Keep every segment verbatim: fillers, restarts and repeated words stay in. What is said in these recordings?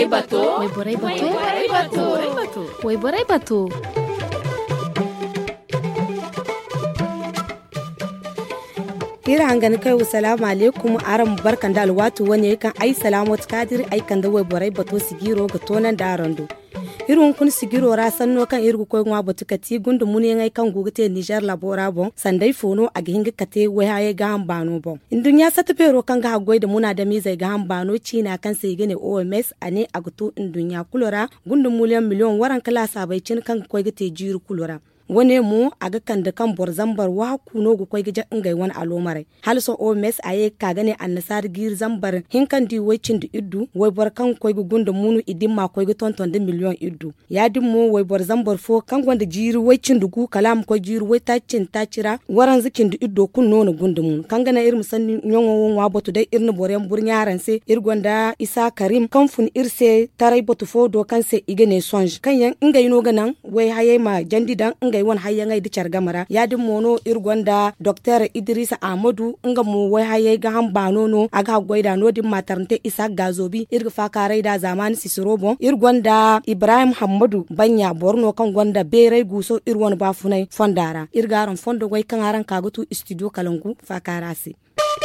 borai bato wai borai bato wai bato wai borai bato Kira hangani kai wa salamu alaikum aran barkan da alwatu wani kan ai salamu kadir ai kan da wai borai bato sigiro ga tonan da arando irun kun sigiro ra sanno kan irgu koy ngwa batu kati gundu muni ngai kan gugute Niger labora bon sandai fono a gihinga kate wai haye ga hambano bon indunya sata pero kan ga goy da muna da mizai ga hambano cina kan sai gane O M S ane agutu indunya kulora gundu miliyan miliyon waran kala sabai cin kan koy gate jiru kulora wane mu aga kan da kan borzambar wa kuno gu koy gija ingai wani alomare halso O M S aye ka gane annasar gir zambar hinkan di wacin da iddu wai bar kan koy gu gunda munu idin ma koy gu tonton da miliyon iddu ya dim mu wai borzambar fo kan gonda jiri wacin dugu kalam koy jiri wai tacin tacira waran zikin da iddo kun nono gunda mun kan gana irin sanni nyongo wa botu dai irin boren burnyaran se irgonda Isa Karim kan fun irse tarai botu fo do kan se igene songe kan yan ingai no ganan wai haye ma jandidan ngai won hayya ngai dicar gamara yadin mono irgonda Doctor Idrisa Ahmadu nga mu wai haye ga hambano no aga goida no din matarnte Isa Gazobi irga fakarai da zamani Sisirobo irgonda Ibrahim Hamadu Banya Borno kan gonda Berai Guso irwon bafunai fondara irgaran fondo wai kan aran kagutu studio Kalangu fakarasi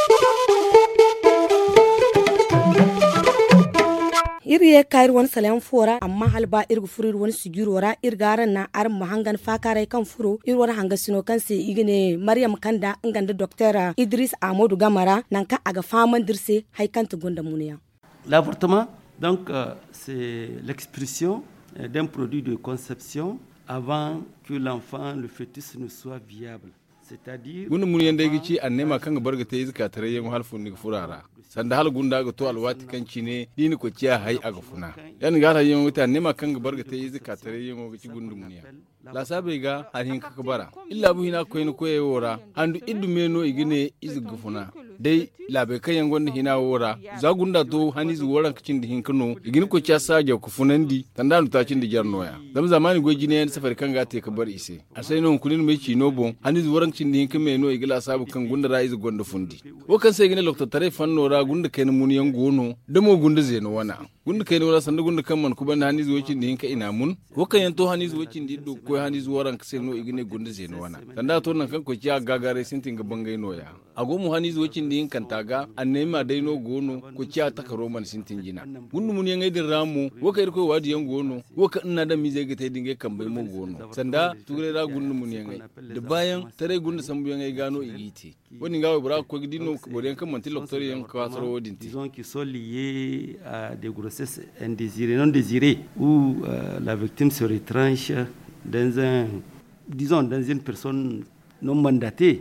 iri ya kayar wani salayan fora amma halba irgu furir wani sigirora irgaran na arin mahangan fakarai kan furo ir wani hanga sino kan se igine Maryam Kanda inganda Docteur Idris Ahmadu Gamara nan ka aga faman dirse haikanta gonda muniya. L'avortement donc euh, c'est l'expression euh, d'un produit de conception avant que l'enfant le fœtus ne soit viable. Gunda mun yanda yake ci annema kan barga ta yi zakatare yin halfun ni furara sanda hal gunda ga to alwati kan ci ne dini ko ciya hay aga funa yan ga ta yin wuta annema kan barga ta yi zakatare yin go ci gundu mun ya la sabe ga arin ka bara illa bu hina ko yin ko ye wora andu iddu meno igine izgu funa dai labe kan yan gonda hina wora za gunda to hanizu woran kacin da hin kano igine ko ciya sage ku funandi tanda nu ta cin da jarnoya zam zamani go jine yan safar kan ga te ka bar ise a sai non kunin mai ci nobo hanizu woran cin da hin kame no igila sabu kan gunda ra izu gonda fundi wo kan sai gine lokta tare fanno ra gunda kai mun yan gono da mo gunda zeno wana gunda kai no ra sanda gunda kan man ku ban hanizu wocin da hin ka ina mun wo kan yan to hanizu wocin da do ko hanizu woran ka sai no igine gunda zeno wana tanda to nan kan ko ciya gagare sintin ga bangai no ya ago mu hanizu wocin da hin kan taga annema dai no gono ko ciya ta karo man sintin jina gundu mun yan aidin ramu wo kai ko wadi yan gono wo ka ina da mi zai ga tai dinge kan bai mo gono sanda ture ra gundu mun yan ai da bayan tare gunda sambu yan ai gano igiti woni ngawe bra ko gidino boden kan manti docteur yan ko asaro wodinti disons qui sont liés à des grossesses indésirées non désirées où euh, la victime se retranche dans un disons dans une personne non mandatée.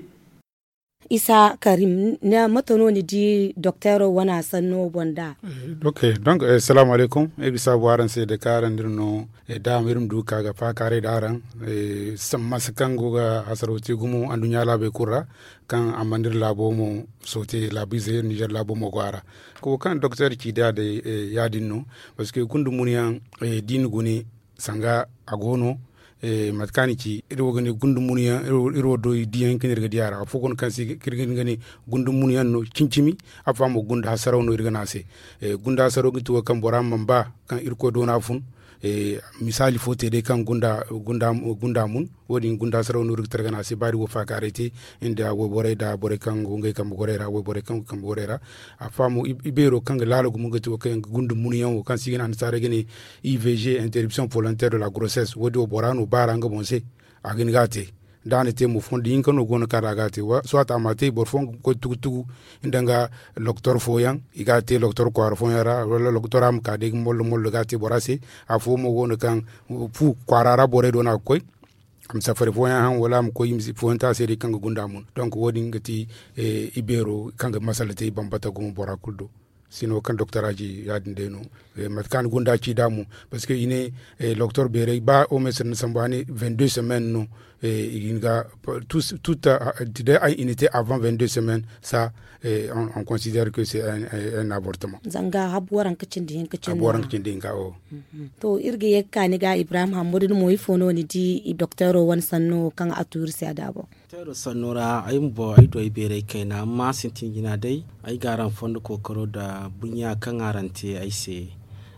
Isa Karim na matano ni di Docteur wana sanno bonda. Ok, donc eh, salam alaikum. E bisa waran se de karan dirno e da mirum du kaga fa kare daran e samma sakango ga asaroti gumu andunya labe kurra kan amandir labo mo sote labize Niger labo mo gwara. Ko kan docteur ki da de e, yadinno parce que kundu muniyan e, din guni sanga agono e matkani ci iro gane gundu muniya iro iro do diyan kin irga diara fokon kan si kirgin gane gundu muniya no cincimi afa mo gunda hasaro no irga nase e gunda hasaro gitu kan boram mamba kan irko do na fun e misali fote de kan gunda gunda gunda mun wodi gunda hasaro no irga terga nase bari wo fa karete inda wo bore da bore kan ngai kan gorera wo bore kan kan gorera afa mo ibero kan lalo gumu gitu kan gundu muniya wo kan sigina sare gane I V G interruption volontaire de la grossesse wodi wo borano baranga bonse agin gate dane te mo fondi in kano gono kara gate wa soit amate bor fon ko tugu indanga docteur foyan igate docteur ko arfon yara wala docteur am ka de mol mol gate borase afo mo gono kan fu kwarara bore do na koy am safari foyan han wala am ko yimsi fonta seri kan gunda mun donc wodi ngati e ibero kan masalate bambata gum bora kuldo sino kan docteur aji yadin deno e matkan gunda ci damu parce que ine e docteur bere ba o mesne sambani vingt-deux semaines no e inga tout tout de ay unité avant vingt-deux semaines ça et on, on considère que c'est un, un avortement zanga habwaran kacin din kacin habwaran kacin din ka o to irge yakka ni ga Ibrahim Hamudin mo ifono ni di docteur wan sanno kan atur sai adabo tero sanora ay mbo ay do ibere kaina amma sintin gina dai ay garan fondo kokoro da bunya kan arante ay se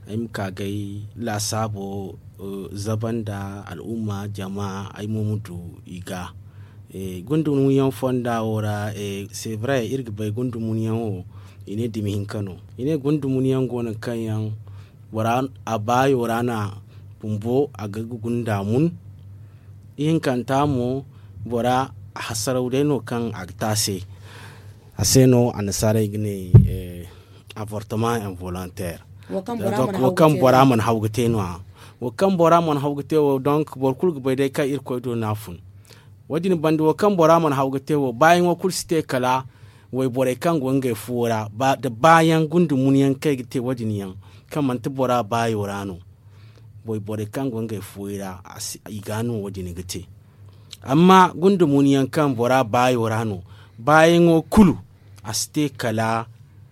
ai muka gai la sabo uh, zaban da al'umma jama'a ai mu mutu iga e gundu mun yan fonda ora e c'est vrai irga bai gundu mun yan o ine dimi hinkano ine gundu mun yan gona kan yan wara abayo rana bumbo aga gunda mun in kanta mu bora hasaraudeno kan agtase aseno anasare igne eh, avortement involontaire wakam bora man hawgate no wakam bora man hawgate wo donc bor kulgu bay day ka ir ko do nafun wadini bandi wakam bora man hawgate wo bayan wa kulsite kala way bore kan gonge fura ba da bayan gundu munyan kai gite wadini yan kan man ta bora bayo rano boy bore kan gonge fura iganu wadini gite amma gundu muniyan kan bora bayo rano bayan o kulu aste kala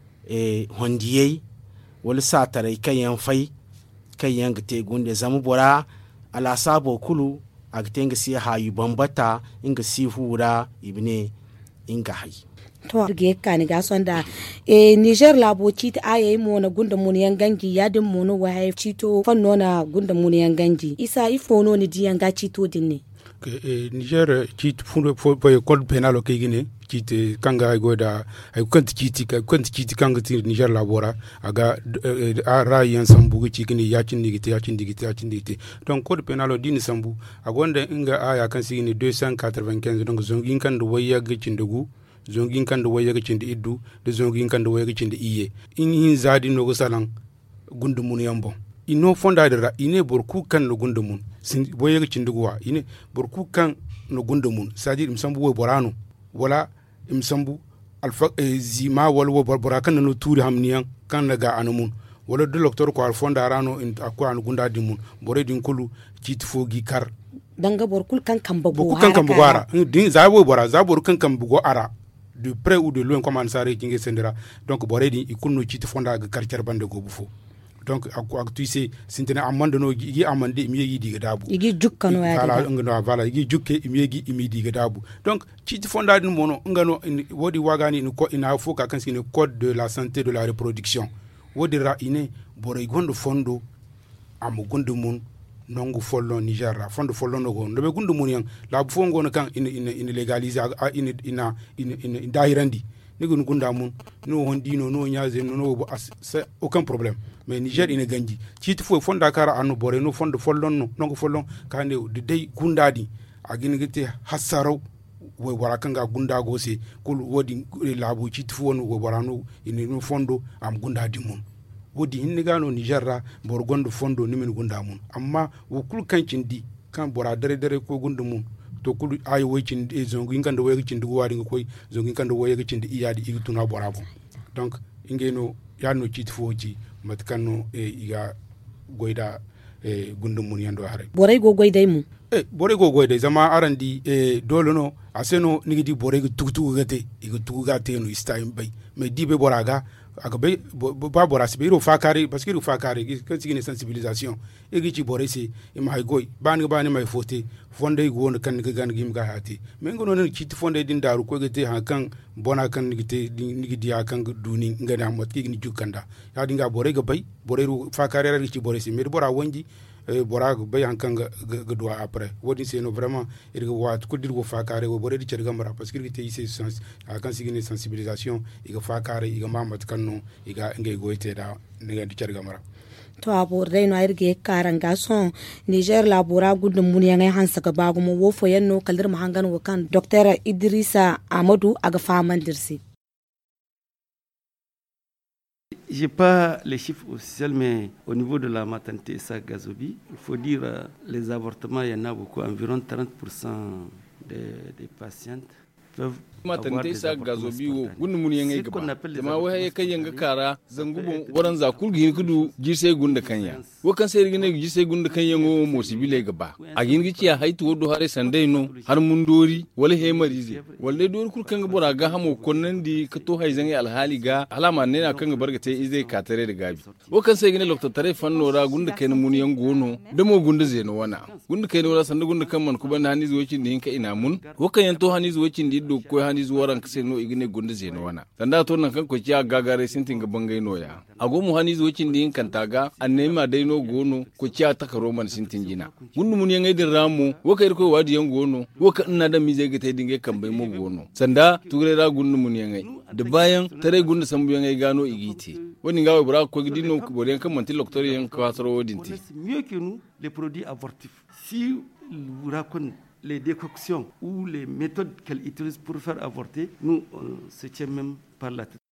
e hondiyei wal satare kayan fai kayan gite gunde zamu bora ala sabo kulu agtenga si hayu bambata inga si hura ibne inga hay to ge kani ga sonda e Niger labo chiti ayi mo na gunda muniyan gangi yadin mo no wa hay chito fanno na gunda muniyan gangi isa ifono ni diyan ga chito dinne que eh, Niger chit fundo fo boy code penal o kigine chit kanga ay goda ay kwant chit ka kwant chit kanga ti Niger labora aga a rayan sambu ci kini yacin digite yacin digite yacin digite donc code penal o dini sambu agonda inga aya kan sigini deux cent quatre-vingt-quinze donc zongin kan do waya gicin dugu zongin kan do waya gicin iddu de zongin kan do waya gicin iye in hin zadi no go salan gundu mun yambo ino fonda da ine borku kan no gundu mun sin boye ga cinduwa ine borku kan no gundu mun sadi imsambu wo borano wala imsambu alfa e, zima wala wo bora kan no turi hamniyan kan naga anumun wala do docteur ko al fonda rano in akwa an gunda dimun bore din kulu cit fogi kar danga borkul kan kan bago kan kan bago ara din za wo bora za bor kan kan bago ara de près ou de loin comme an sare kinge sendera donc bore din ikunno cit fonda ga karcer bande go bufo donc ak ak tu sais sintena amande no gi amande mi yegi diga dabu igi jukkano ya voilà ngano voilà igi jukke mi yegi mi diga dabu donc ci fonda din mono ngano wodi wagani ni ko ina fo ka kan sine code de la santé de la reproduction wodi ra ine bore gondo fondo am gondo mun nongu follo Niger ra fondo follo no go be gondo mun yang la bu fongo no kan ina ina legaliser ina ina ina dairandi ni gun gunda mun no hondino no nyaze no no c'est aucun problème mais Niger ina ganji ci fo fonda kara anu bore no fondo follon no no follon kande de dey gundadi agini gite hasaro we warakanga gunda gose kul wodi labu ci fo no we warano ina no fondo am gundadi mun wodi hinni gano Niger ra bor gondo fondo ni min gunda mun amma wo kul kancin di kan bora dare dare ko gundu mun to kul ay wecin e zongu ingando wecin du wari ngoy zongu ingando wecin di iyadi igtuna borabo donc ingeno yano ci fo ci matkano e iga goida e gundu mun yando hare boray go goida mu e boray go goida zama arandi e dolono aseno nigidi boray go tuktugu gate igo tugu gate no istayim bay mais dibe boraga aga be ba bora sibe ro fakari parce que ro fakari kan sigine sensibilisation e gi ci boray se e may goy ban ga ban may foté fonde go won kan ga gan gim ga hati mais ngono non ci fonde din daru ko gate ha kan bona kan nigite nigidi ya kan duni ngana mot ki ni jukanda ya dinga boray ga bay boray ro fakari ra ci boray se mais bora wonji e bora ga bay han kan ga ga do après wodi c'est no vraiment e ga wat ko dir go fakari go boray di cerga mara parce que gite ise sens kan sigine sensibilisation e ga fakari e ga mamat kan no iga ngay goite da nga di cerga mara to abo reno ayirge karanga son Niger labora gudu mun yanga hansa ga bagu mo wo fo yanno kaldir mahangan wo kan docteur Idrissa Amadou aga famandirsi. J'ai pas les chiffres officiels, mais au niveau de la maternité Issa Gazobi, il faut dire euh, les avortements, il y en a beaucoup, environ trente pour cent des, des patientes peuvent matante sa gazobi wo gunnu mun yanga gaba amma wai kai yanga kara zangubon waran za kulgi kudu jise gunda kanya wo kan sai gine jise gunda kanya ngo mo sibile gaba a gingi ciya haitu wodo hare sandai no har mun dori wala he marize wala dori kul kan bora ga hamo konnan di ka to hay zangi alhali ga alama ne na kan barga te izai ka tare da gabi wo kan sai gine lokta tare fanno ra gunda kai mun yango no da mo gunda zeno wana gunda kai no ra sanda gunda kan man ku banda hani zuwacin di hinka ina mun wo kan yanto hani zuwacin di do ko hani zuwaran kase no igine gonda zeno wana sanda to nan kan ko ciya gagare sintin ga bangai no ya ago mu hani zuwacin din kan taga annema dai no gono ko ciya takaro man sintin jina gunnu mun yan aidin ramu waka irko wadi yan gono waka ina da mi zai ga tai dinga kan bai mu gono sanda ture ra gunnu mun yan ai da bayan tare gunnu sambu yan ai gano igiti wani gawo bra ko gidino ko bolen kan manti docteur yan kwatro wodinti mieux que nous les produits abortifs si vous raconte les décoctions ou les méthodes qu'elle utilise pour faire avorter, nous on se tient même par la tête.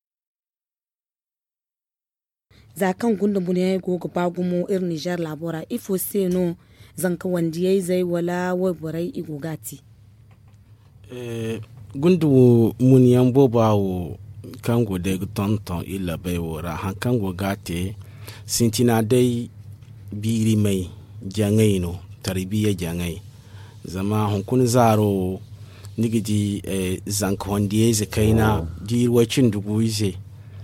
Zakan gunda mun yayi gogo bagumo ir Niger labora ifo seno zanka wandi yayi zai wala wai borai igogati. Eh gundu mun yambo bawo kango de tonton illa bai wora han kango gate sintina dai biri mai jangai no tarbiya jangai zama hunkun zaro nigidi eh, zank wandie ze kaina di wacin dubu ize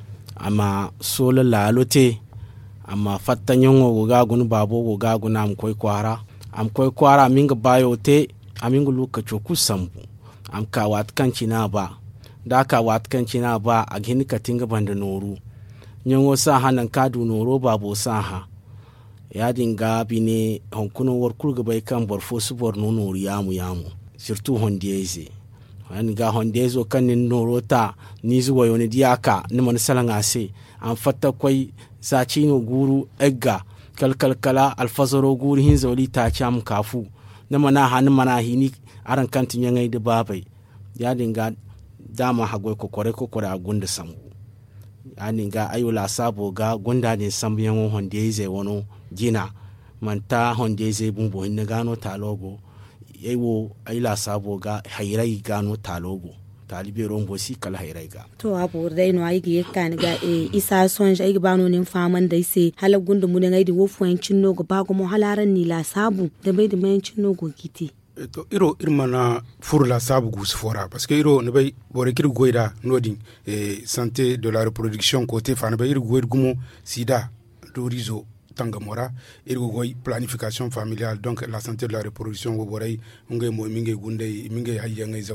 amma sola lalote amma fatta nyongo goga gun babo goga gun am koy kwara am koy kwara minga bayo te amingu luka choku sambu am ka wat kancina ba da ka wat kancina ba a gini ka tinga banda noru nyongo sa hanan kadu noro babo sa ha ya dinga bine honkuno workul ga bai kan borfo su borno noro yamu yamu surtout hondieze an ga hondezo kan nin norota ni zuwa yoni diaka ni man salanga se an fatta koi sacino guru egga kalkal kala alfazaro guru hin zawli ta cham kafu na mana han mana hini aran kantin yangai da babai ya dinga dama hagoi kokore kokore a gunda samu ya dinga ayola sabo ga gunda din sambu yan hondeze wono gina manta hondeze bumbo hin gano talogo yewo ayla sabo ga hayrai gano talogo talibe rombo si kala hayrai ga to abu dai no ayi ge kan ga e isa son ai bano nin faman dai sai hala gundu mun ngai di wofuwan cinno go ba go mo halaran ni la sabu da bai da mayan cinno go kiti to iro irmana fur la sabu gus fora parce que iro ne bay bore kir goida nodin e santé de la reproduction côté fa ne bay iro goid gumo sida do rizo tangamora irgo goy planification familiale donc la santé de la reproduction wo boray ngey mo mingay gunday mingay hayya ngay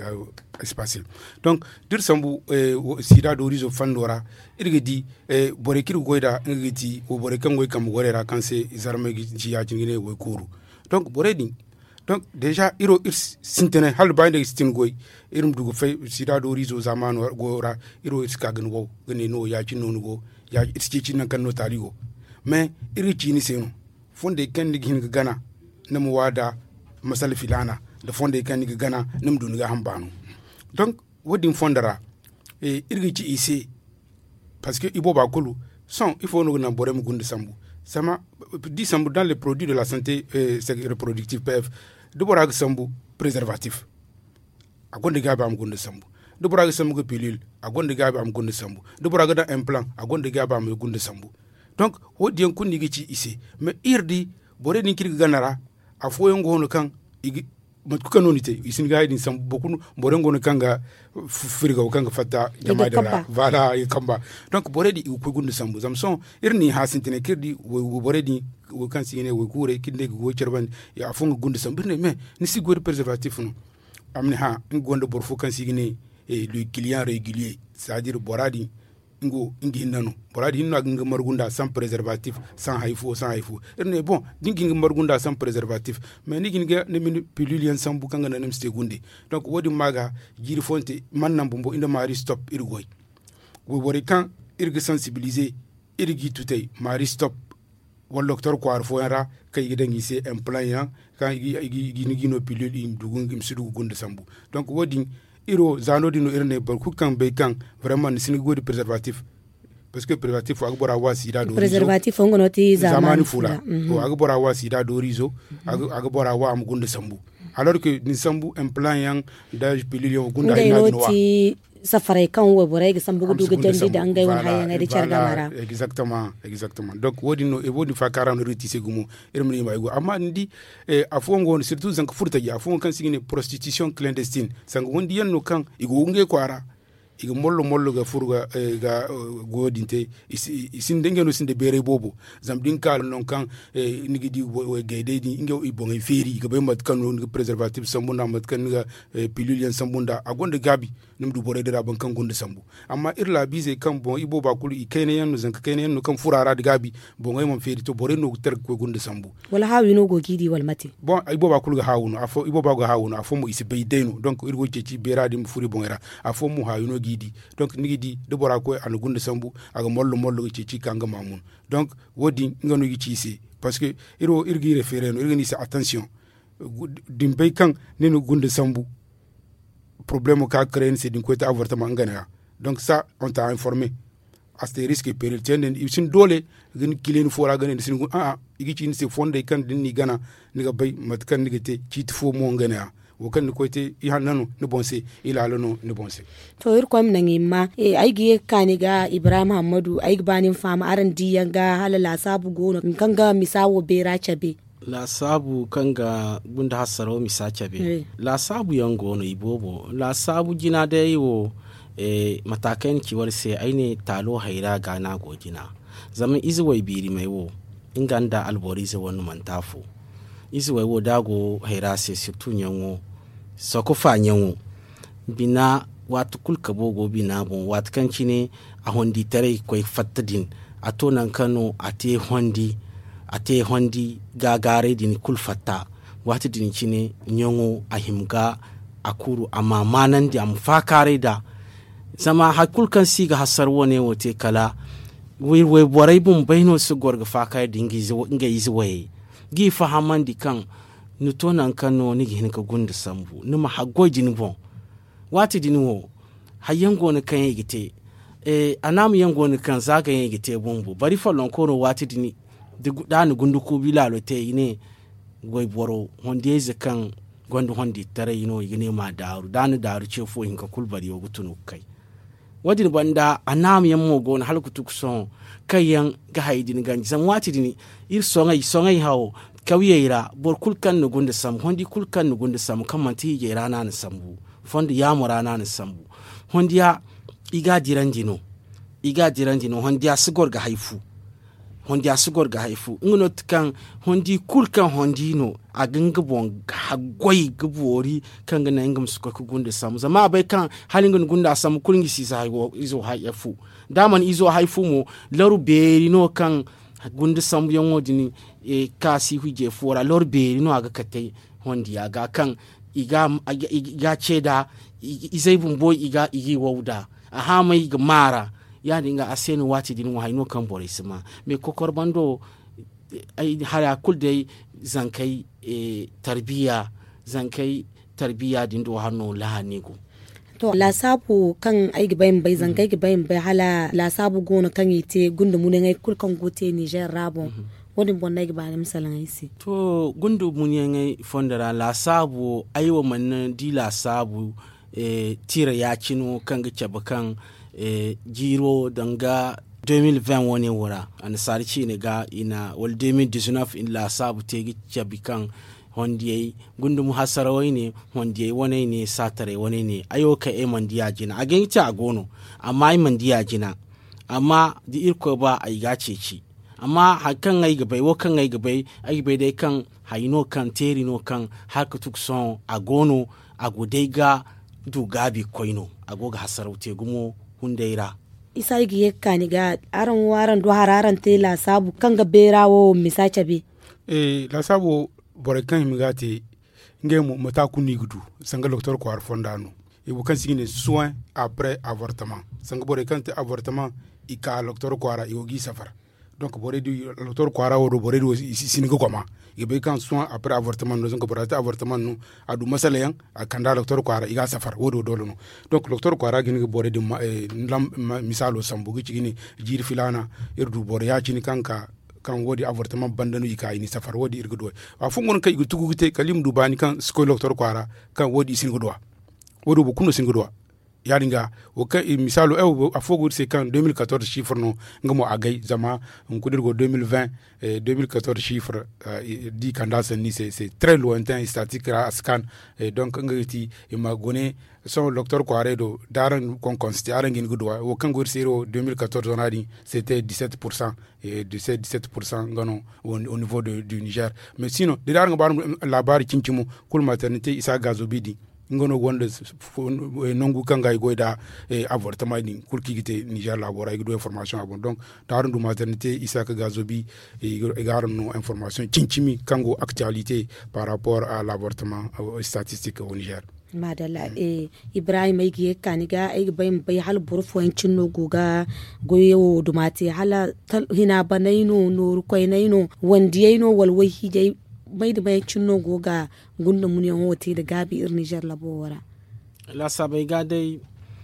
espace donc dir sambu sida do rizo fandora irge di bore kir goida ngiti wo bore kan goy kam gorera kan se zarme gi ya jingine wo kuru donc bore din donc déjà iro ir sintene hal baynde stin goy irum dugo fay sida do rizo zamanu gora iro iskagen wo gene no ya ci nonu go ya ci ci nan kan no taligo mais iri chini seno fonde kendi gin gana nam wada masal filana de fonde kendi gana nam dun ga hambanu donc wodin fondara e iri ci ise parce que ibo ba kulu son il faut no na borem gunde sambu sama di sambu dans les produits de la santé euh, reproductive P F de borag sambu préservatif agonde ga ba am gunde sambu de borag sambu pilule agonde ga ba am gunde sambu de borag da implant agonde ga ba am gunde sambu donc wodi en kunni gici ise mais irdi bore ni kirga ganara a foyen gono kan igi mat ku kanonite isin ga idin sam bokun bore gono kanga firga o kanga fatta jama dara voilà e kamba donc bore di ku gundu sambu zamson irni hasintene kirdi wo bore di wo kan sigene wo kure kinde go cerban ya fonga gundu sambu ne mais ni sigori préservatif no amni ha ngondo bor fu kan sigene e le client régulier c'est-à-dire boradi ngo ngi nanu boradi hinno nga margunda sans préservatif sans haifo sans haifo erne bon dingi nga margunda sans préservatif mais ni ginga ne min pilulien sans bukanga nanem stegunde donc wodi maga jiri fonte man nambo inda mari stop irgoy wo wori kan irgi sensibiliser irgi tutay mari stop wal docteur ko arfo yara kay gidangi se implant ya kan igi igi gino pilule im dugun im sudu gunde sambu donc wodi iro zano dino irne bar ku kan be kan vraiment ni sini godi préservatif parce que préservatif agbora wa sida do préservatif ngono ti zamani fula o agbora wa sida do rizo agbora wa am gunde sambu alors que ni sambu implant yang da pilule gunda ina no wa safare kan wo bore ga sambu du ga jandi da ngai won hayan ga charga mara exactement exactement donc wodi no e wodi fa karano reti segumu irmni ma ego amma ndi e afongo surtout zank furta ya afongo kan sigine prostitution clandestine sang wondi yanno kan igo nge kwara iga mollo mollo ga furga eh, ga uh, godinte isin denge no sin de bere bobo zam din kal non kan eh, nigi di we gayde di inga ibon feri ga be mat kan no preservative sambunda mat kan ga eh, pilule sambunda agonde gabi nim du bore dira ban kan gonde sambu amma irla bize kan bon ibo ba kulu ikene yan no zanka kene yan no kan furara di gabi bon ay mon feri to bore no ter ko gonde sambu wala hawi no go gidi wal mati bon ibo ba kulu ga hawuno afo ibo ba ga hawuno afo mo isi beydeno donc irgo ceci bera di furi bon era afo mo hawuno gidi donc nigi di de bora ko anu gunde sambu aga mollo mollo ci ci kanga mamun donc wodi ngano gi ci ci parce que iro irgi référé no irgi ni sa attention dimbay kan nenu gunde sambu problème ka créer c'est d'une côté avortement ngana donc ça on t'a informé à ces risques et périls tienen isin dole gën kilen fora gën sin ah igi ci ni se fonde kan din ni gana ni ga bay mat kan ni gete ci fo mo ngana wo kan ko te i hananu ne bonse ila lono ne bonse to ir ko min ngimma e ay gi kaniga Ibrahim Hamadu ay banin fama aran diyanga halala sabu gono kanga misawo bera chabe la sabu kanga gunda hasaro misa chabe hey. La sabu yango no ibobo la sabu jina da yiwo e matakan ki warse aine talo haira gana gojina zaman izwai biri mai wo inganda alborize wonu mantafo isi wai wo dago haira se surtout nyanwo soko fa nyanwo bina watu kulka bogo bina bon wat kanci ne a hondi tare koy fattadin a tonan kano ate hondi ate hondi gagare din kul fatta watu din cine nyanwo a himga akuru amma manan di am fakare da zama hakul kan siga hasar wone wote kala wai wai borai bun baino su gorga fakare dingi zo inga yizi waye gi fahamandi kan nutonan kano ni gihin ka gunda sambu numa haggo jini bon wati dini wo hayango ne kan yigite eh anam yango ne kan zaga yigite bombu bari falon kono wati dini da ni gundu ku bilalo te ine goy boro hondeze kan gondu hondi tare yino yine ma daru dani daru ce fo hinka kulbari yo gutunu kai wadin banda anam yammo gon halku tukson kayan ga haidin ganji san wati dini ir songai songai hawo kawiyera bor kulkan no gonde sam hondi kulkan no gonde sam kamanti je rana na sambu fondi ya rana na sambu hondi ya iga diranjino iga diranjino hondi ya sigor ga haifu hondi ya sigor ga haifu ngono kan hondi kulkan hondi no aganga bon hagoi gbori kan ga nangam suka ku gonde sam zama bai kan halin gun gunda sam kulngi si sa izo haifu daman izo haifu mo laru beri no kan gunde sambu yango dini e kasi huje fora lor beri no aga kate hondi aga kan iga iga cheda izai bumbo iga igi wauda aha mai ga mara ya dinga aseni wati dini wa haino kan borisma me kokor bando ai hala kul dai zankai e tarbiya zankai tarbiya dindo hanno lahanigo to la sabu kan ai gibayin bai zangai gibayin bai hala la sabu gona kan yite gundu mun ngai kulkan gote Niger rabo wodin bonna gibayin misalan aisi to gundu mun ngai fondara la sabu aiwa man di la sabu e tira ya cinu kan ga cabakan e jiro danga deux mille vingt woni wora an sarci ne ga ina wal deux mille dix-neuf in la sabu tegi cabikan hondi gundum hasarawai ne hondi wani ne satare wani ne ayoka e mandiya jina a ganci a gono amma ai mandiya jina amma di irko ba ai gace ci amma hakan ai gabai wakan ai gabai ai bai dai kan haino kan teri no kan haka tukson a gono a godai ga du gabi koino a goga hasaraute gumo hundaira isa igi yekka ni ga aran waran do hararan te la sabu kan ga berawo misace be eh la sabu bore kan himigati ngemu mata kuni gudu sanga docteur ko arfondano e bu kan sigine soin après avortement sanga bore kan te avortement ika docteur ko ara yogi safara donc bore du docteur ko ara wodo bore du sinigo koma e be kan soin après avortement no sanga bore ta avortement no adu masala yan akanda docteur ko ara iga safara wodo dolo no donc docteur ko ara gini bore du misalo sambugi cigini jiri filana irdu bore ya cini kanka kan wodi avortement bandanu yika ini safar wodi irgudo a fungon kay gutugute kalim du bani kan sko docteur kwara kan wodi singudo wodo bu kuno singudo yaringa o ka misalo e a fogo c'est quand deux mille quatorze chiffre no ngamo agay zama on ko dirgo deux mille vingt et deux mille quatorze chiffre uh, dit candas ni c'est c'est très lointain statistique à scan et donc ngati e magone son docteur Kwaredo daran kon considérer ngin gudwa o kan gor zéro deux mille quatorze on a dit c'était dix-sept pour cent et de ces dix-sept pour cent ngano au, au niveau de, du Niger mais sinon de daran ba la bar cincimu kul maternité isa gazobidi ngono wonde nongu kanga goida e avortement ni kurkigite Niger la bora ido information abon donc daran du maternité isa ka gazobi e garan no information cincimi kango actualité par rapport à l'avortement statistique au Niger. madalla e Ibrahim ay giye kaniga ay bayin bay hal burfo yancin no goga goyo dumati hala hina banaino no koynaino wandiyino walwai hije mai da bai cinno goga gunda mun yan wote da gabi ir Niger labora la sabai ga dai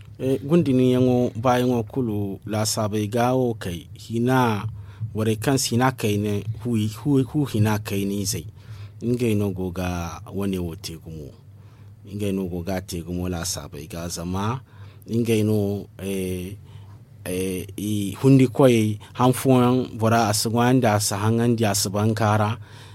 gundi ni yango bayan kulu la sabai ga o kai hina wore kan sina kai ne hu hu hu hina kai ni sai ingai no goga wani wote gumo ingai no goga te gumo la sabai ga zama ingai no eh eh i hundi koy hanfuan bora aswanda sa hangan dia sabankara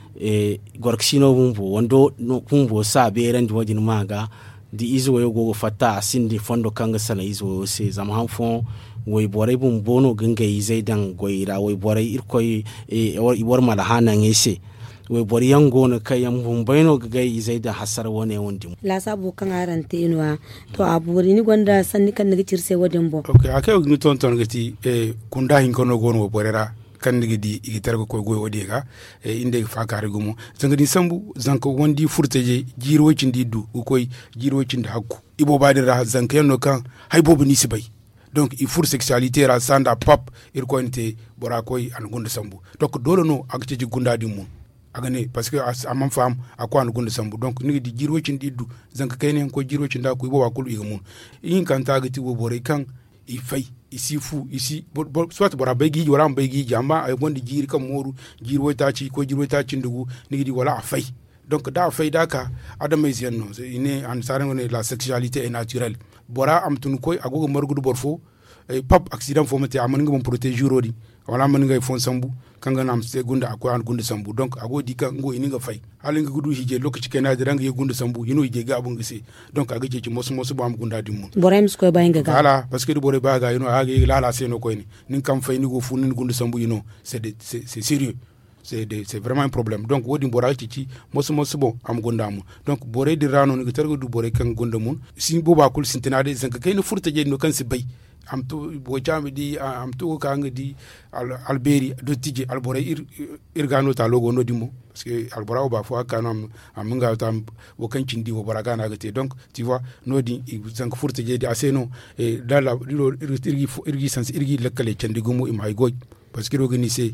e gorksino bumbo wando no bumbo sa beran wajin maga di izo yo go fata sindi fondo kanga sala izo se zam hanfon way boray bumbo no ganga izai dan goira way boray irkoy e war mala hanan yese way bori yango no kayam bumbayno gaga izai da hasar wone wondi la sabu kan arante inwa to aburi ni gonda sanni kan ngi cirse wadin bo okay akay ni ton ton gati e kunda hin kono gono borera kan ngi di igitar ko goy odega e inde fakare gumo zanga di sambu zanko wondi furteje jiro cindi du koy jiro cindi hakku ibo badira zanka no kan hay bobu ni sibay donc il faut sexualité ra sanda pap ir ko nte bora koy an gunda sambu donc dole no akci ji gunda di mun agane parce que amam fam akwa an gunda sambu donc ni di jiro cindi du zanka kayne ko jiro cinda ko ibo wakulu igamun in kan tagati wo bore kan i fay ici fu ici soit bora begi wala begi jamba ay gondi jiri kam moru jiri wota ci ko jiri wota ci ndugu ni di wala fay donc da fay daka adama isienno ine an sarengone la sexualité est naturelle bora am tun koy agogo margudu borfo e pap accident fo mate amani ngam protéger rodi wala man ngay fon sambu kanga nam se gunda akwa an gunda sambu donc ago dika ngo ini nga fay halin nga gudu hije lokaci kena da ranga ye gunda sambu yino hije ga abun gise donc aga ci mosu mosu ba am gunda dimmun borem sko ba nga ga voilà parce que du bore ba ga yino aga la la se no koy ni nin kam fay ni go fu nin gunda sambu yino c'est c'est c'est sérieux c'est de, c'est vraiment un problème donc wodi bora ci ci mosu mosu bo am gunda mu donc bore di rano ni targo du bore kan gunda mun sin bo ba kul sintinade zanka kayno furta je no kan si bay am to bo jami di am to kanga di al alberi do tije albora ir irgano ta logo no dimo parce que albora ba fo akano am am nga tam wo kan cindi wo baraga na gate donc tu vois no di zank furte je di aseno e dala lo irgi irgi sans irgi lekale cindi gumo im hay goy parce que organiser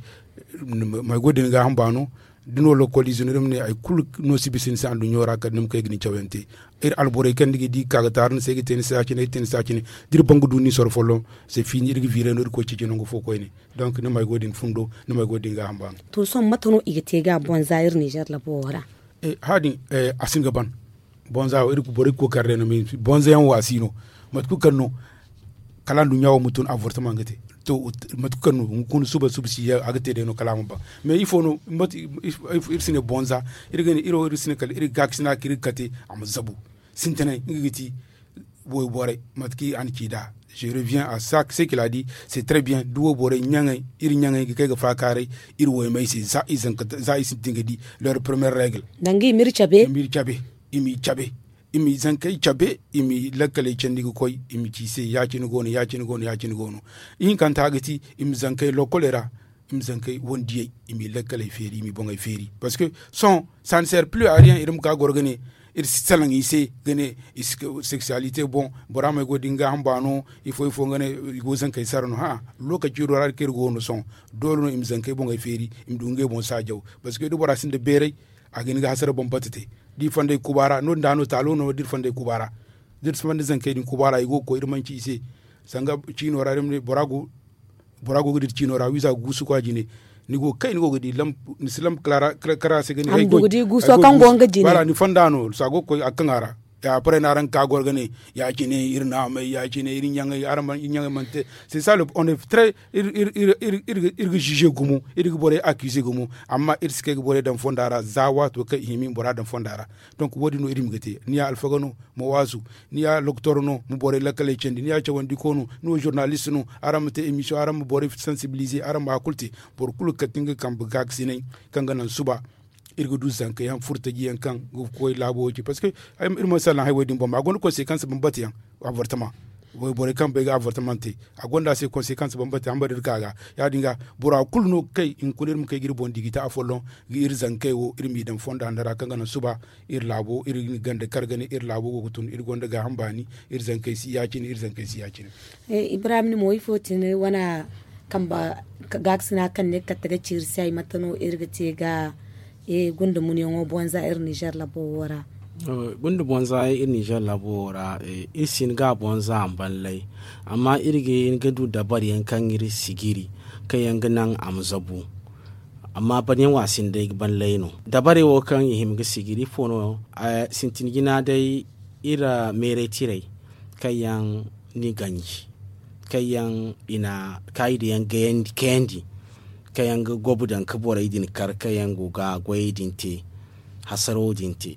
may godin ga hambano dino lo collision remne ay kul no sibisin sa andu nyora ka nem kay gni chawente ir albore kan digi di kaga tarn segi ten sa ci ne ten sa ci ne dir bangu du ni sor folo c'est fini ir gi viré no ko ci ci ngo fo ko ni donc ne may godin fundo ne may godin ga hambano to son matono igete ga bon zair Niger la bora e hadi e asinga ban bon za ir ko bore ko karre no mi bon za yan wasino mat ku kanno kala du nyawo mutun avortement ngate to matukanu kun suba subsi ya agate de no kalama ba mais il faut no mati irsine bonza irgani iro irsine kal ir gaksina kir kati am zabu sintene ngiti boy bore matki an kida je reviens à ça ce qu'il a dit c'est très bien duo bore nyangay ir nyangay gi kayga fakare ir woy may si za izan za isin tingadi leur première règle dangi mir chabe mir chabe imi chabe imi zankai chabe imi lakale chendigo koy imi kise yachini gono yachini gono yachini gono in kan tagati imi zankai lokolera imi zankai wondiye imi lakale feri imi bongay feri parce que son ça ne sert plus à rien irum ka gorgane ir salang ise gane is sexualité bon borama go dinga hambano il faut il faut ngane go zankai sarno ha lokaci ro rar ker gono son dolo imi zankai bongay feri imi dunge bon sajaw parce que do borasin de bere agini ga hasara bon patete di fande kubara no ndano talo no dir fande kubara dir fande zanke din kubara igo ko irmanci ise sanga chino rarim ne borago borago dir chino ra wiza gusu ko ajine ni go kay ni go di lam islam clara clara se gani ay go di gusu kan go nga jine wala ni fandano sago ko akangara ya après na ran ka gorgane ya kine irna mai ya kine irin yanga arman yanga mante c'est ça le on est très ir ir ir ir ir juger gumu ir bore accuser gumu amma ir ske bore dan fondara zawa to ka himi bora dan fondara donc wodi no irim gete ni ya alfagano mo wazu ni ya docteur no mo bore lakale cendi ni ya chawandi kono no journaliste no aramte émission aram bore sensibiliser aram akulti pour kul katinga kamb gak sinay kanga nan suba irgo du zanka yan furta ji yan kan go koy labo ci parce que ay irmo sala hay wodi bomba gon conséquence bombati yan avortement boy bore kan be avortement te agonda ces conséquences bombati amba dir kaga ya dinga bura kulno kay in kunir mu kay gir bon digita afolon ir zanka wo irmi dan fonda ndara kan nan suba ir labo ir gande kargane ir labo go tun ir gonda ga hambani ir zanka si yakin ir zanka si yakin eh ibrahim ni moy fotine wana kamba gaksina kan ne ka taga cirsi ay matano irga te ga e gunda mun yongo bonza ir Niger la bora gunda bonza ir Niger la bora e isin ga bonza ambalai amma irge in gadu da bari yankan iri sigiri kayan ganan amzabu amma banyan wasin dai banlai no da bare wo kan yihim ga sigiri fono a sintin gina dai ira mere tirai kayan ni ganji kayan ina kaidi yan gendi kendi kayan gobu dan kabora idin kar kayan goga goyidin te hasaro dinte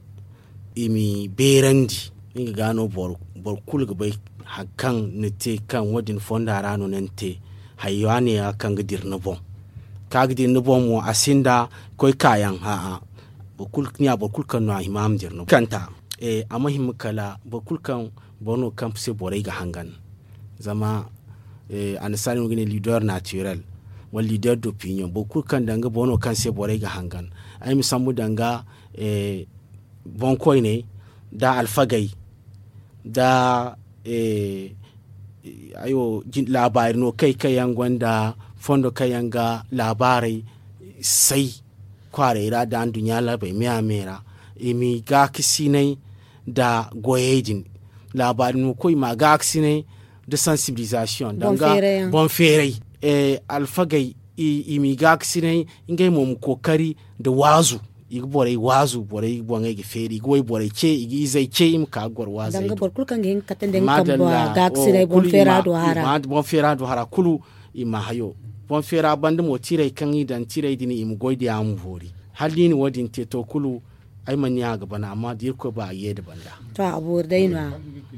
imi berandi inga gano bor bor kulga bai hakan nite kan wadin fonda rano nante haywane akan gidir no bon ka gidir no bon mo asinda koy kayan ha a bokul knya bokul kan no imam dir no kanta e amahim kala bokul kan bono campse borai ga hangan zama e anasani ngene leader naturel wal leader d'opinion beaucoup kan danga bono kan se borai ga hangan ay mi sambu danga e bon koy ne da alfagai da e ayo labari no kai kayan gwanda fondo kayan ga labarai sai kware ira da dunya la bai miya mera imi ga kisinai da goyedin labari no koy ma ga kisinai de sensibilisation danga bon fere e alfagai imi ga kisinai ngai mom kokari da wazu igi bore wazu bore bonga igi feri goy bore che igi zai che im ka gor wazu danga bor kul kan gen katende kan bo ga kisinai bon fera do hara ma bon fera do hara kulu ima hayo bon fera bande mo tire kan idan tire dini im goydi am hori halini wadin te to kulu ay man ya ga bana amma dir ko ba yede banda to abur dayna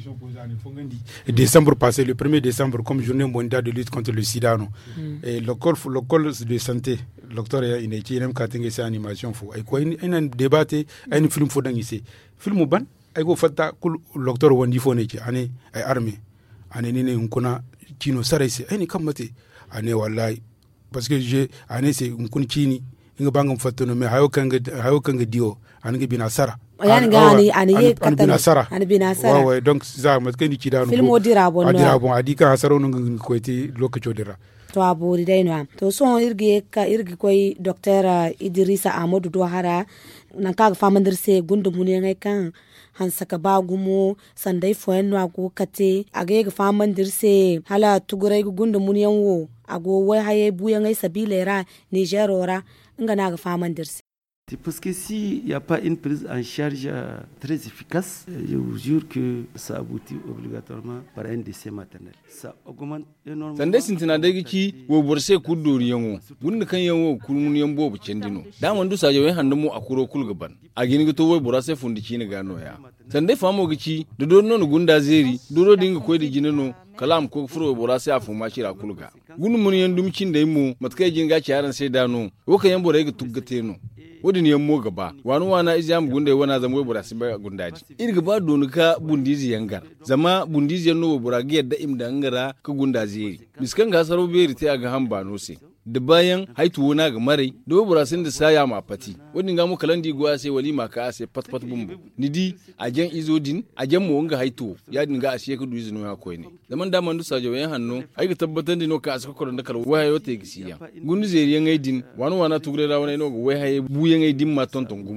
décembre passé le premier décembre comme journée mondiale de lutte contre le sida no mm. et l'école l'école de santé docteur ya ine ci nem ka tinga ci animation fo ay ko ina débatté ay film fo dangi ci film ban ay go fatta kul docteur wondi fo ne ci ane ay armée ane ni ne kuna kino sare ci ay ni kamate ane wallahi parce que je ane c'est kun kini inga bangam fatto no me hayo kanga hayo kanga dio angi bina sara yani gani ani ye katan bina sara ani bina sara wa wa donc za mat kani ci danu film odira bon adira bon adika hasaro no ngi ko ti lokaci odira to abori dai no to so irge ka irge koy docteur Idrissa Amadou do hara nan ka famandir se gundu mun ngai kan han saka bagumo sandai foyen no ago kate age ga famandir se hala tugurai gundu mun yanwo ago wai haye buyan ai sabilera Niger ora ngana ga famandir se. Parce que s'il n'y a pas une prise en charge très efficace, je vous jure que ça aboutit obligatoirement par un décès maternel. Ça augmente énormément. Sande sintina da gici wo borse kudori yango. Wunda kan yango kulmun yambo bu cendino. Da wandu sa yawen handumo akuro kulgaban. A gini to wo borase fundici ne gano ya. Sande famo gici da don non gunda zeri, doro dinga koy di jinano kalam ko furo borase afu ma shira kulga. Gunu mun yandum cin da yimu matkai jinga ci yaran sai dano. Wo kan yambo rega tuggate no. Wodi ne yammo gaba wani wana izam gunda wana zama bura siba gundaji irga ba donuka bundizi yangar zama bundizi yanno bura ga yadda imda ngara ka gundazi biskan ga saro beri ta ga hamba no se da bayan haitu wona ga marai da bura sin da saya ma fati wodi ga mu kalandi gwa sai walima ka sai pat pat bumbu nidi ajen izodin ajen mu wanga haitu ya dinga ashe ka duizi no ya koyi ne zaman da man du sajo yan hanno ai ga tabbatar da no ka asa koron da kal wayo te gisiya gundu zeri yan aidin wani wana tugure da wani no ga wai haye buyen aidin ma tonton gumo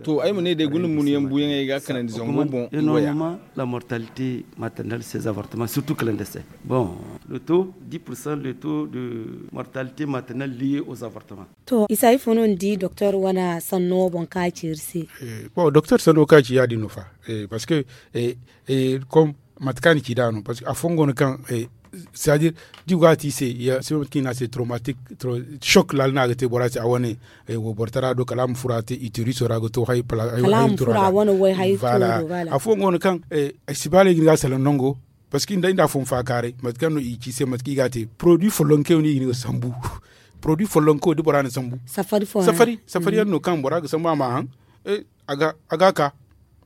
to ai mun ne dai gunun mun yan buyan ai ga kanan zango bon énormément la mortalité maternelle ces avortements surtout clandestins. Bon, le taux dix pour cent le taux de mortalité maternelle lié aux avortements. To isai fonon di docteur wana sanno bon ka cirsi. Eh, bon docteur sanno ka ci ya dino fa eh, parce que eh, eh, comme matkani ci dano parce que afongo kan eh, c'est-à-dire du gati c'est il y a c'est qui n'a c'est traumatique trop choc la na gate borati awane e wo bortara do kalam furati ituri sora go to hay pala ay kalam fura wana way hay to voilà afo ngon kan e sibale ginga sala nongo parce que nda fon fa kare matkano i ci se matki gati produit folonke ni ni sambu produit folonko di borana sambu safari fo safari safari no kan boraga samba ma han e aga aga ka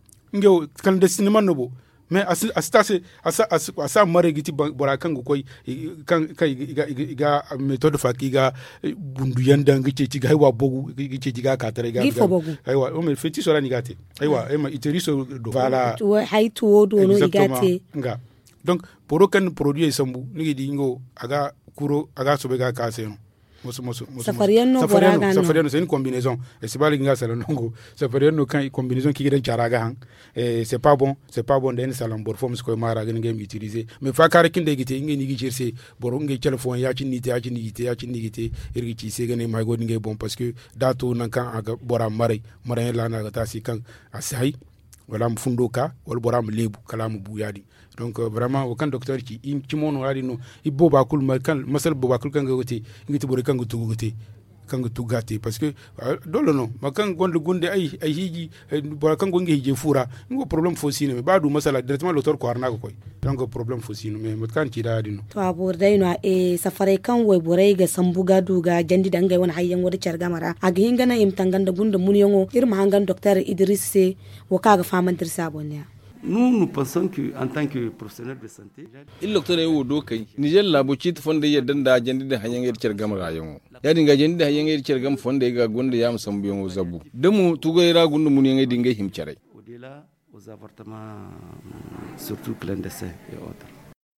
ngew kan destinement no bo mais asitase asa asa mare giti bora kan go koy kan kai ga méthode fa ki ga bundu yanda ngi ci ga wa bogu gi ci ga ka tare ga aywa o me feti so la ni gati aywa e ma iteri so do vala to hay to do no igati nga donc pour kan produit sambu ni di ngo aga kuro aga so be ga ka seno moso moso safariano boraga safariano c'est une combinaison et c'est pas les gars c'est le nongo safariano quand une combinaison qui gidan charaga han et c'est pas bon c'est pas bon den salam bor forme ko mara ga ngem utiliser mais fa kare kinde gite ngi ni girse bor ngi téléphone ya ci nité ya ci nité ya ci nité irgi ci se gane may go ngi bon parce que dato nan kan aga bora mare mare la na ga tasi kan asai wala mfundo ka wala bora mu lebu kala mu buyadi donc euh, vraiment aucun docteur qui im ci mono ali no ibo ba kul ma kan masal bo ba kul kan gote ngiti bore kan gutu gote kan gutu gati parce que euh, dolo no ma kan gonde gonde ay ay hiji bo kan gonge hije fura ngo problème fo sino me ba du masala directement l'auteur ko arna ko koy donc problème fo sino me mot kan ci da dino to abor dai no e safare kan way bore ga sambuga duga jandi dangay won hayyan wodi chargamara aga hingana im tanganda bunda mun yongo irma hangan docteur Idriss se wo kaga famantir sabonnya. Nous, nous pensons qu'en tant que professionnels de santé, il docteur est au dos kay Niger la bucit fonde yedda da jandi da hanyan yar cergam rayon ya dinga jandi da hanyan yar cergam fonde ga gonda yam sambiyon zabu demu tugo ira gundu mun yanga dinga himcare au-delà aux avortements surtout clandestins et autres.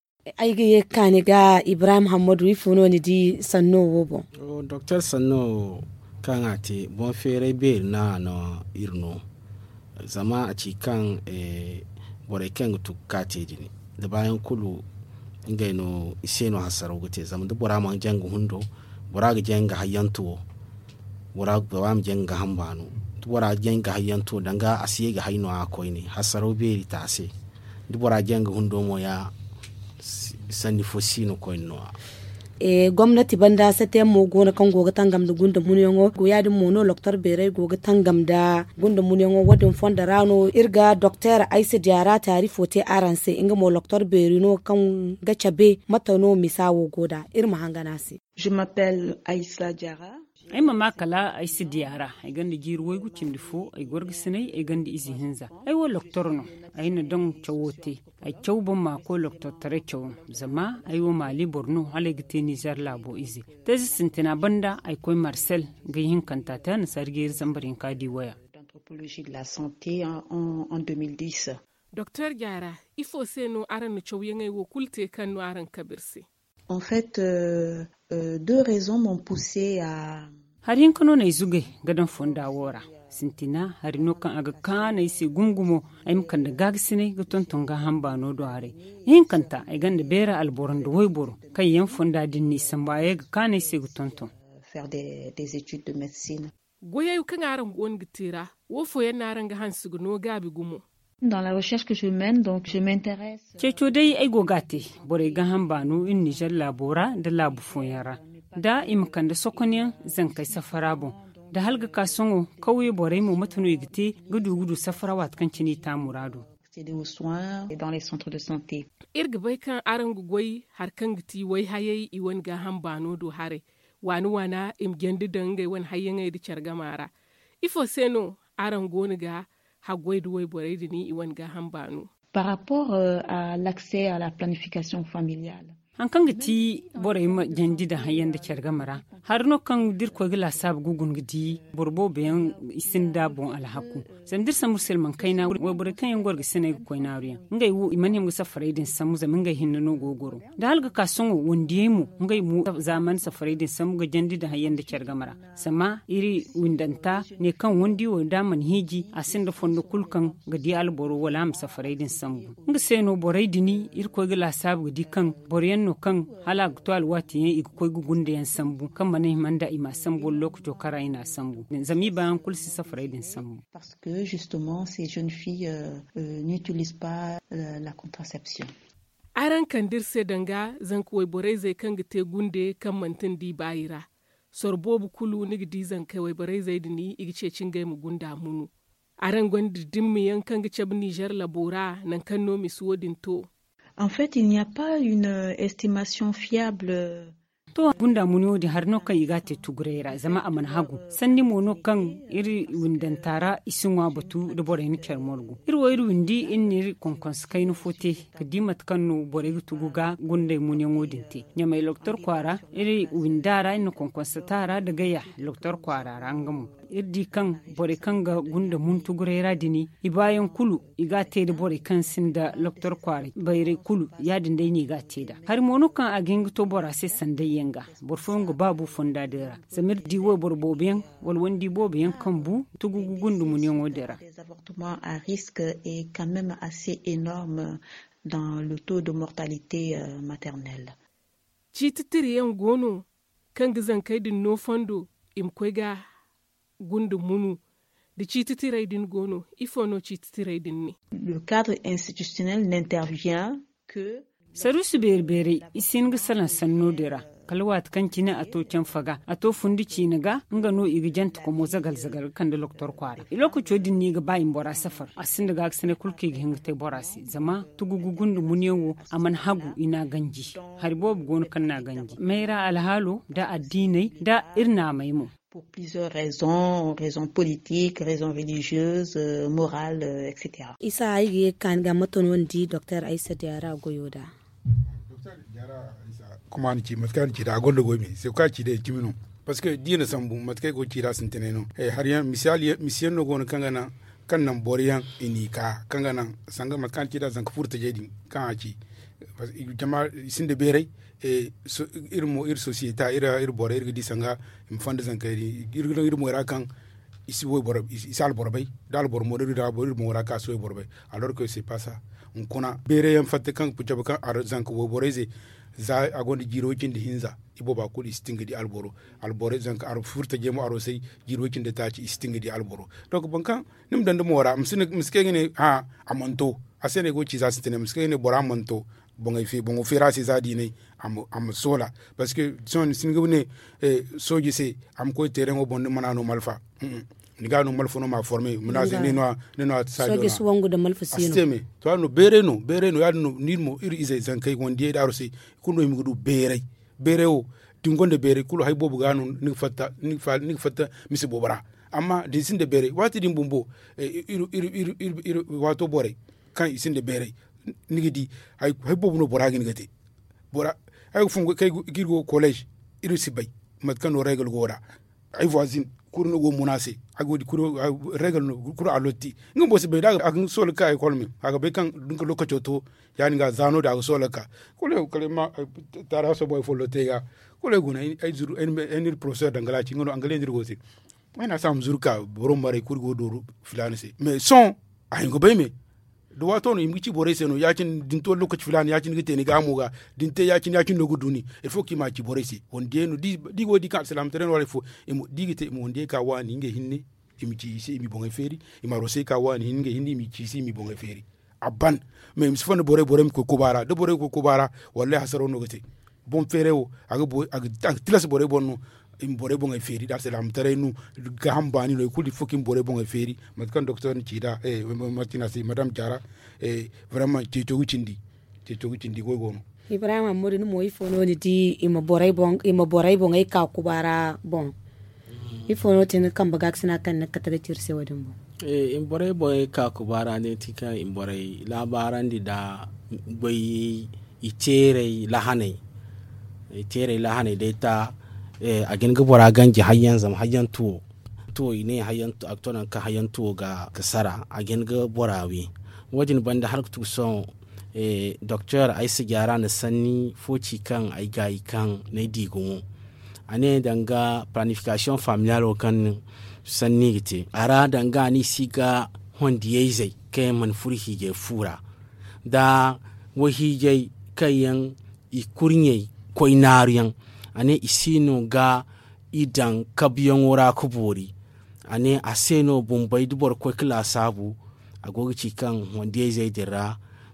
Aigi kane ga Ibrahim Hamadou ifuno ni di sanno wobo o docteur sanno kangati bon fere be na no irno zama a cikin e bore kan tu kate dini da bayan kulu inga no iseno hasaro gote zama da bora man janga hundo bora ga janga hayanto bora ga wam janga hambano to bora janga hayanto danga asiye ga hayno akoy ne hasaro be ta ase da bora janga hundo mo ya sani fosino koyno e gwamnati banda sate mo gona kan goga tangam da gunda munyango go yadi mono docteur bere goga tangam da gunda munyango wadin fonda rano irga docteur Aïssa Diara tarifo te aranse inga mo docteur bere no kan gachabe matano misawo goda irma hanganasi. Je m'appelle Aïssa Diara. ai mama kala ai si diara ai gandi jiru wai gucin difo ai gorgi sinai ai gandi izi hinza ai wo doktor no ai na don chawote ai chawban ma ko doktor tare chaw zama ai wo mali borno hale gite Niger labo izi tezi sintina banda ai koi Marcel ga yin kanta ta na sargir zambarin kadi waya d'anthropologie de la santé en, en, en deux mille dix. Docteur Diara ifo seno aran no chaw yengai wo kulte kan no aran kabirse. En fait, euh, euh, deux raisons m'ont poussé à... har yankano na izuge gadon fonda wora sintina har no kan aga kana ise gungumo ay mkan da gagsine ga tonton ga hamba no do are yin kanta ay ganda bera alboran do woyboro kan yan fonda din ni sambaye ga kana ise ga tonton faire des des études de médecine. Goyayu kan aran gon gitira wo fo yan aran ga hansu no gabi gumo. Dans la recherche que je mène, donc je m'intéresse. Ceto dai ai gogate bore ga hamba no in Niger labora da labu fonyara da imkan da sokoniyan zan kai safara bon da halga kasongo kauye bore mu matano yigite gudu gudu safara wat kan cini ta murado. Accéder aux soins et dans les centres de santé. Irga bai kan aran gugoyi har kan giti wai hayai iwan ga hamba no do hare wani wana im gendi dangai wan hayen ai di chargamara ifo seno aran goni ga Par rapport euh, à l'accès à la planification familiale. an kan gati bore ma jandi da hayan da kyarga mara har no kan dir ko gila sab gugun gidi borbo bayan isin da bon alhaku sandir sa musulman kaina wo bore kan yan gorga sene ko ina riya ngai wu iman him safare din samu zaman ngai hinno no gogoro da halga ka songo wondiye mu ngai mu zaman safare din samu ga jandi da hayan da kyarga mara sama iri windanta ne kan wondi wo da man hiji asin da fondo kulkan ga di alboro wala am safare din samu ngai seno bore dini ir ko gila sab gidi kan bore no kan hala to alwati yin ko gugunde yan sambu kan mane manda ima sambu lokto kara ina sambu zami bayan kulsi safare din sambu parce que justement ces jeunes filles euh, euh, n'utilisent pas euh, la contraception. Aran kandir se danga zan kuwai bore zai kan gite gunde kan mantin di bayira sorbo bu kulu ni gidi zan kai wai bore zai dini igice cin gai mu gunda munu aran gwandi dimmi yan kan gice bu Niger labora nan kan no mi suwodin to. En fait, il n'y a pas une estimation fiable. To gunda munyo di har no kan igate tugurera zama aman hagu sanni mono kan iri windantara isinwa batu da bore ni kermorgu irwo iri windi inni konkons kainu fote kadimat kanu bore tuguga gunde munyo ngodinte nyama doktor kwara iri windara in konkons tara daga ya doktor kwara rangamu irdi kan bore kan ga gunda mun tugurera dini ibayan kulu igate da bore kan sinda doktor kwara bayre kulu ya dinde ni igate da har mono kan agin to bora sai sandai yenga borfongo babu fondadera samir diwo borbobian walwandi bobian kambu tugugundu munyon odera. Les avortements à risque est quand même assez énorme dans le taux de mortalité euh, maternelle. Chititiri yan gono kan gizan kai din no fondo im kwega gundu munu de chititirai din gono ifo no chititirai din ni. Le cadre institutionnel n'intervient que sarusu berbere isin gisalan sanno dira kalwat kan kina ato can faga ato fundi cinaga nga no igijant ko mo zagal zagal kan da doktor kwara iloko chodin ni ga bayin bora safar asin daga aksane kulke ga hingte borasi zama tugugugundu munyewo aman hagu ina ganji har bob gon kan na ganji meira alhalu da addinai da irna maimu pour plusieurs raisons, raisons politiques, raisons religieuses, euh, morales, euh, et cetera. Isa ayi kan ga matonon di Docteur Aïssa Diarra Goyoda. Docteur Diarra Aïssa comment ni matkan ci da gondo gomi c'est quoi ci de kimino parce que dina sambu matkay ko ci da sinteneno e hariya misali mission no gon kangana kan nan boriyan inika kangana sanga matkan ci da zanka furta jedi kan ci parce que jama sinde bere e so, irmo ir société ira ir bore ir di sanga im fande zankari ir ir mo ra kan isi wo bor isal borbay dal bor mo da bor mo ra ka so borbay alors que c'est pas ça on kona bere yam fatte kan pucha kan ar zank wo boreze za agonde jiro cinde hinza ibo ba kul istingi di alboro albore zank ar furta jemo aro sey jiro cinde taci istingi di alboro donc bankan nim dande mo ra msine miskene ha amanto asene go ci za sitene miskene bora amanto bon fi bon fira si za dine am am sola parce que son singune eh soji se am ko terrain o bon manano malfa ni ga no malfa no ma formé menace ni no ni no sa do soji suwangu da malfa sino asteme to no bere no bere no ya no ni mo iri ize zankay gonde da rosi kuno mi gudu bere bere o tingonde bere kulo hay bobu ga no ni fatta ni fa ni fatta misi bobara amma din sinde bere wati din bumbo iru iru iru iru wato bore kan isinde bere nigidi ay hay bobu no bora gin gati bora ay fungo kay girgo college iru sibay mat kan no regal gora ay voisine kurno go munase agodi kuro regal no kuro aloti ngom bosi be daga ak sol ka ay kolmi aga be kan dun ko lokaco to yani ga zano da sol ka kole kole ma tara so boy follo tega kole guna ay zuru en professeur dangala ci ngono angale ndir gosi mayna sam zurka borom mare kurgo doru filanse mais son ay ngo be me do wato no imgi ci bore seno yakin dinto lokaci filan yakin gite ni gamuga dinte yakin yakin no guduni il faut ki ma ci bore si on dienu di di wodi ka salam tren wala fo e mo digite mo ndie ka wani nge hinne imi ci isi mi bonga feri ima rose ka wani nge hinne mi ci isi mi bonga feri aban même si fone bore bore ko kubara do bore ko kubara wallahi hasaro no gite bon fereo aga bo aga tilas bore bonno im bore bonga feri dar salam terenu gambani no kuli fokim bore bonga feri matkan docteur ni da e martina si madame Diarra e vraiment ci to wucindi ci to wucindi go gono Ibrahima Modou mo ifono ni di ima boray bon ima boray bon ay ka kubara bon ifono tin kamba gaksina kan nakata tirse wadin bon e im boray boy ka kubara ne tika im boray labaran di da boy itere lahanai tere la hane dai ta a gin gubura ganji hayyan zam hayyan tuwo tuwo ne hayyan to aktonan ka hayyan tuwo ga kasara a gin guburawi wajin banda har tu son eh doctor ai su gyara na sanni foci kan ai gayi kan ne digun ane danga planification familial kan sanni gite ara danga ni siga hondi yezai kai man furhi je fura da wahi je kayan ikurnye koi nariyan ane isino ga idan kabiyan wura kubori ane aseno bumbai dubor ko kila sabu agogi kan hondi yezai dira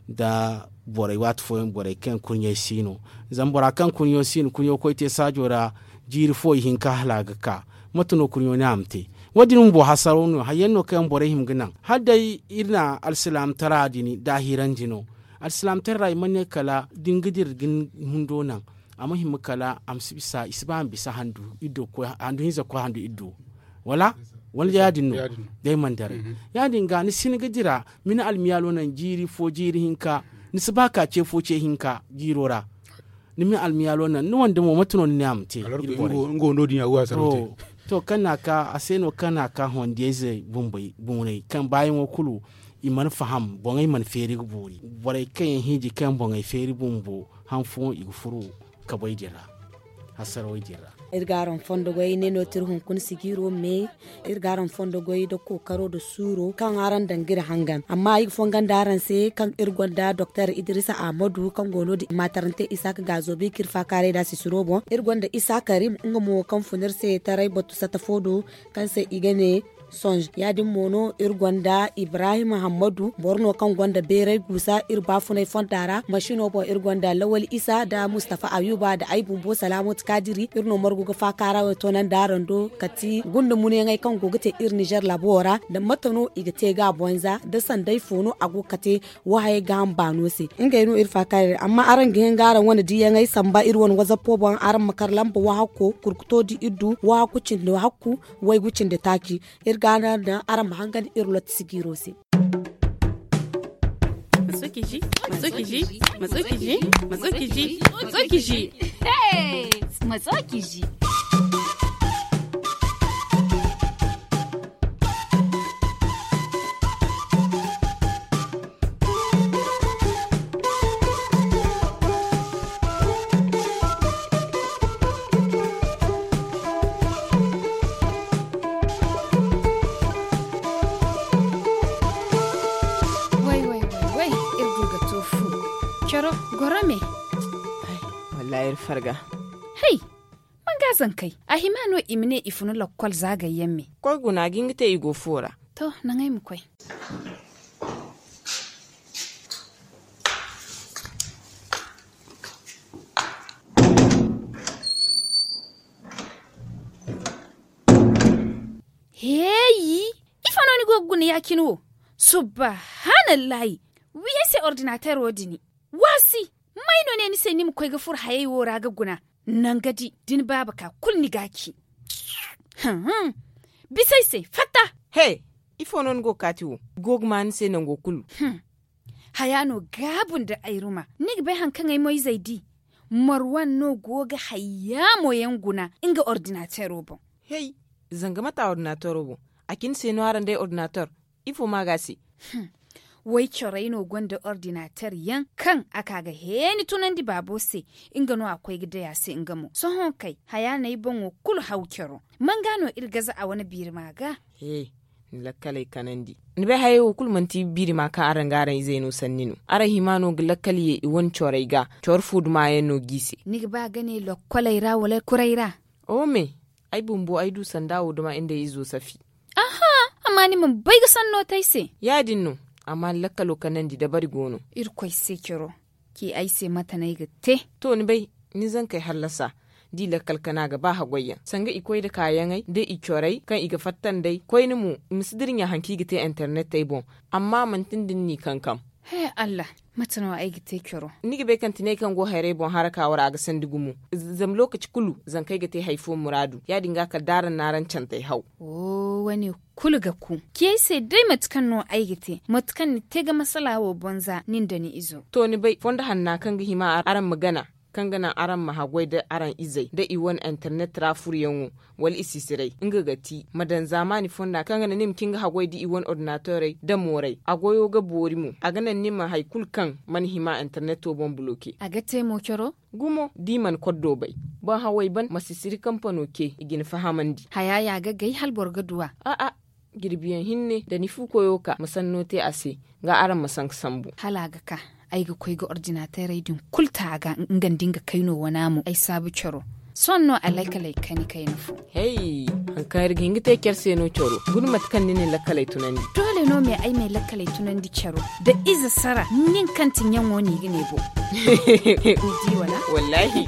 da borai wat foyen borai kan kunye sino zambora kan kunyo sino kunyo ko te sajora jiri foyi hinka halaga ka matuno kunyo namte wadin bo hasarono hayenno kan borai him ginan hadai irna alsalam taradini dahiran jino alsalam tarai manne kala dingidir gin hundo nan amma him kala amsibisa isban bisa handu iddo ko handu hinza ko handu iddo wala wani yadin no dai mandare mm-hmm. yadin ga ni siniga jira min almiyalo nan jiri fo jiri hinka ni sabaka ce fo ce hinka jirora ni min almiyalo nan no wanda mo matuno ni amte ngo ngo no dinya wa sarote to kana ka aseno kana ka hondeze bumbai bunai kan bayan wakulu iman faham bongai man feri buri bore kan hiji kan bongai feri bumbu hanfo igfuru kabai jira hasaro jira irgaron fondo goy ne no tir hun kun sigiro me irgaron fondo goy do ko karo do suro kan aran dangir hangan amma yi fongan daran se kan irgonda Dr Idrissa Ahmadu kan gono di matarante Isaka Gazobi kirfa kare da si surobo irgonda Isa Karim ngamo kan funir se tarai botu sata fodo kan se igane sonj yadin mono irgonda Ibrahim Muhammadu borno kan gonda bere gusa irba funai fontara mashino bo irgonda Lawal Isa da Mustafa Ayuba da Aibu Bo Salamut Kadiri irno margu ga fakara wato nan darando kati gunda mune ngai kan gogate ir Niger labora da matano igate ga bonza da sandai fono ago kate wahaye ga ambano se inga ino ir fakare amma aran gihen garan wani diya ngai samba irwon waza pobon aran makar lamba wa hakko kurkuto di iddu wa kucin da hakku wai gucin da taki gana da aram hangan irlot sigirose matsukiji matsukiji matsukiji matsukiji matsukiji hey matsukiji gorame wallahi farga hey man gazan kai a himano imne ifunu lakwal zagayen me ko guna gingite igo fora to nan ai mu kai hey ifano ni goguni yakinu subhanallahi wiye se ordinateur odini wasi maino ne ni sai ni mu kai ga fur haye wora ga guna nan gadi din baba ka kulni gaki hmm bisai sai fata hey ifo non go katiwo gogman sai nan go kulu hmm hayano gabun da airuma ni bai hankan ai moy zaidi marwan no goga hayamo yanguna inga ordinateur robo hey zanga mata ordinateur robo akin sai no aran dai ordinateur ifo magasi hmm wai kyoraino gwanda ordinateur yan kan aka ga heni tunan di babose inga no akwai gida ya sai inga mu so hon kai haya na yi banwo kul hawkero man gano irgaza a wani birma ga eh lakkale kanandi ni bai hayo kul manti birma ka aran garan zaino sanninu ara himano glakkali i won choraiga chor food ma yeno gise ni ba gane lokkolaira wala kuraira o me ai bumbo ai du sandawo duma inda yizo safi aha amma ni mun bai ga sanno taise ya dinno amma lakkalo kanan di da bari gono irkoi sekiro ki ai sai mata na yi te to ni bai ni zan kai hallasa di lakkal kana ga ba hagwayya sanga ikoi da kayan ai da ikyorai kan iga fattan dai koi ni mu misdirin ya hanki gite internet tai bon amma mantin din ni kankam he Allah matano ai gite kyoro ni ga bai kan tine kan go haire bon haraka wara ga sandigumu zam lokaci kulu zan kai gite haifo muradu ya dinga ka daran naran cantai hau oh wani kulu ga ku ke sai dai matkan no aigite matkan ni tega masala wo bonza nin da ni izo to ni bai fonda hanna kan ga hima aran magana kan gana aran mahagwai da aran izai da iwan internet trafur yanwu wal isisirai inga gati madan zamani fonda kan gana nim kinga hagwai di iwan ordinatorai da morai agoyo ga bori mu a ganan nima haikul kan manhima internet to bon bloke a gate mo kyoro gumo diman koddo bai ban hawai ban masisiri kamfano ke igin fahamandi hayaya ga gai halbor gaduwa a a girbiyan hinne da nifu koyo ka musannote ase ga aran masan sambu halaga ka ai ga koi ga ordinateur din kulta ga ngan dinga kaino wana mu ai sabu choro sonno alaika laikani kai nufu hey an kayar gingi te kerse no choro gudu matkan ne lakalai tunani dole no me ai mai lakalai tunandi choro da iza sara nin kantin yan woni gine bo ji wala wallahi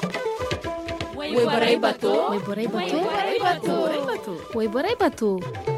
Wai borai bato. Wai borai bato. Wai borai bato. Wai borai bato.